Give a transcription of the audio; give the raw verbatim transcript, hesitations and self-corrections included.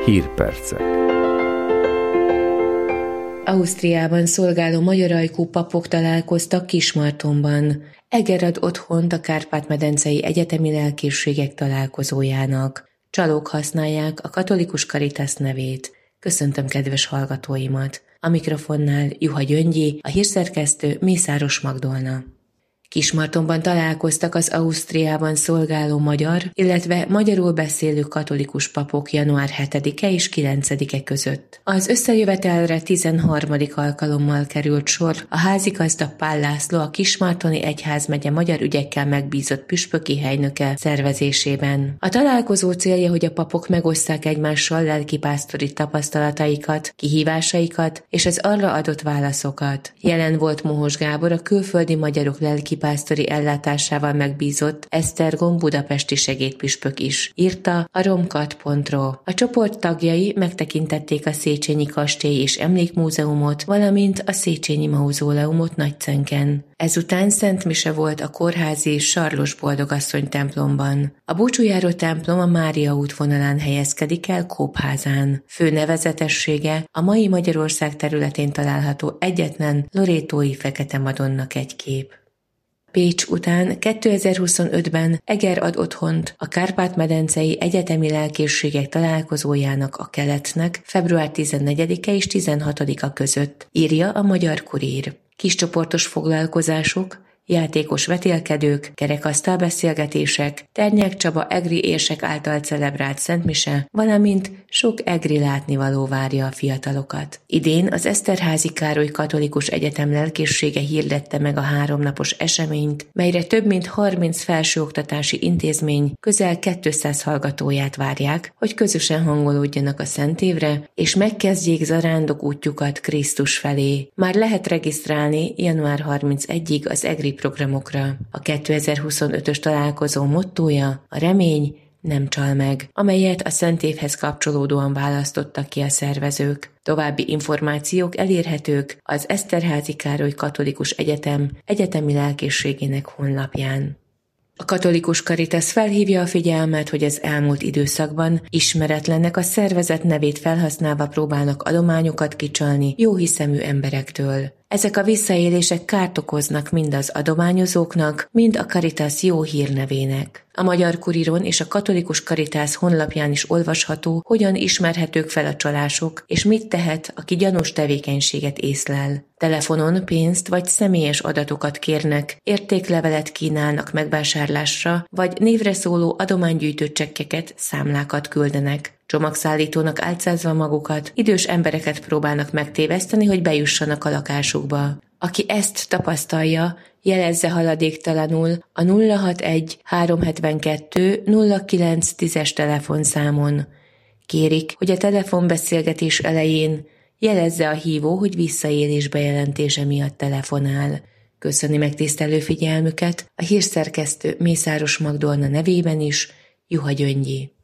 Hírpercek. Ausztriában szolgáló magyar ajkú papok találkoztak Kismartonban. Eger ad otthont a Kárpát-medencei egyetemi lelkészségek találkozójának. Csalók használják a katolikus Caritas nevét. Köszöntöm kedves hallgatóimat! A mikrofonnál Juha Gyöngyi, a hírszerkesztő Mészáros Magdolna. Kismartonban találkoztak az Ausztriában szolgáló magyar, illetve magyarul beszélő katolikus papok január hetedike és kilencedike között. Az összejövetelre tizenharmadik alkalommal került sor a házigazda Pál László, a Kismartoni Egyházmegye magyar ügyekkel megbízott püspöki helynöke szervezésében. A találkozó célja, hogy a papok megosszák egymással lelkipásztori tapasztalataikat, kihívásaikat és az arra adott válaszokat. Jelen volt Mohos Gábor, a külföldi magyarok lelki pásztori ellátásával megbízott Esztergom budapesti segédpüspök is, írta a romkat pont ro. A csoport tagjai megtekintették a Széchenyi kastély és emlékmúzeumot, valamint a Széchenyi mauzóleumot Nagycenken. Ezután szent mise volt a kórházi Sarlos Boldogasszony templomban. A búcsújáró templom a Mária útvonalán helyezkedik el Kópházán. Fő nevezetessége a mai Magyarország területén található egyetlen lorétói Fekete Madonna kegykép. Pécs után kétezer-huszonötben Eger ad otthont a Kárpát-medencei egyetemi lelkészségek találkozójának a Keletnek február tizennegyedike és tizenhatodika között, írja a Magyar Kurír. Kiscsoportos foglalkozások, játékos vetélkedők, kerekasztalbeszélgetések, Ternyák Csaba egri érsek által celebrált szentmise, valamint sok egri látnivaló várja a fiatalokat. Idén az Eszterházy Károly Katolikus Egyetem lelkészsége hirdette meg a háromnapos eseményt, melyre több mint harminc felsőoktatási intézmény közel kétszáz hallgatóját várják, hogy közösen hangolódjanak a szentévre, és megkezdjék zarándok útjukat Krisztus felé. Már lehet regisztrálni január harmincegyedikéig az egri programokra. A kétezer-huszonötös találkozó mottója a remény nem csal meg, amelyet a szentévhez kapcsolódóan választottak ki a szervezők. További információk elérhetők az Eszterházy Károly Katolikus Egyetem egyetemi lelkészségének honlapján. A katolikus Caritas felhívja a figyelmet, hogy az elmúlt időszakban ismeretlenek a szervezet nevét felhasználva próbálnak adományokat kicsalni jóhiszemű emberektől. Ezek a visszaélések kárt okoznak mind az adományozóknak, mind a Caritas jó hírnevének. A Magyar Kuríron és a katolikus Caritas honlapján is olvasható, hogyan ismerhetők fel a csalások, és mit tehet, aki gyanús tevékenységet észlel. Telefonon pénzt vagy személyes adatokat kérnek, értéklevelet kínálnak megvásárlásra, vagy névre szóló adománygyűjtő csekkeket, számlákat küldenek. Csomagszállítónak álcázva magukat, idős embereket próbálnak megtéveszteni, hogy bejussanak a lakásukba. Aki ezt tapasztalja, jelezze haladéktalanul a nulla hatvanegy háromszázhetvenkettő nulla kilencszáz telefonszámon. Kérik, hogy a telefonbeszélgetés elején jelezze a hívó, hogy visszaélés bejelentése miatt telefonál. Köszöni megtisztelő figyelmüket a hírszerkesztő Mészáros Magdolna nevében is, Juha Gyöngyi.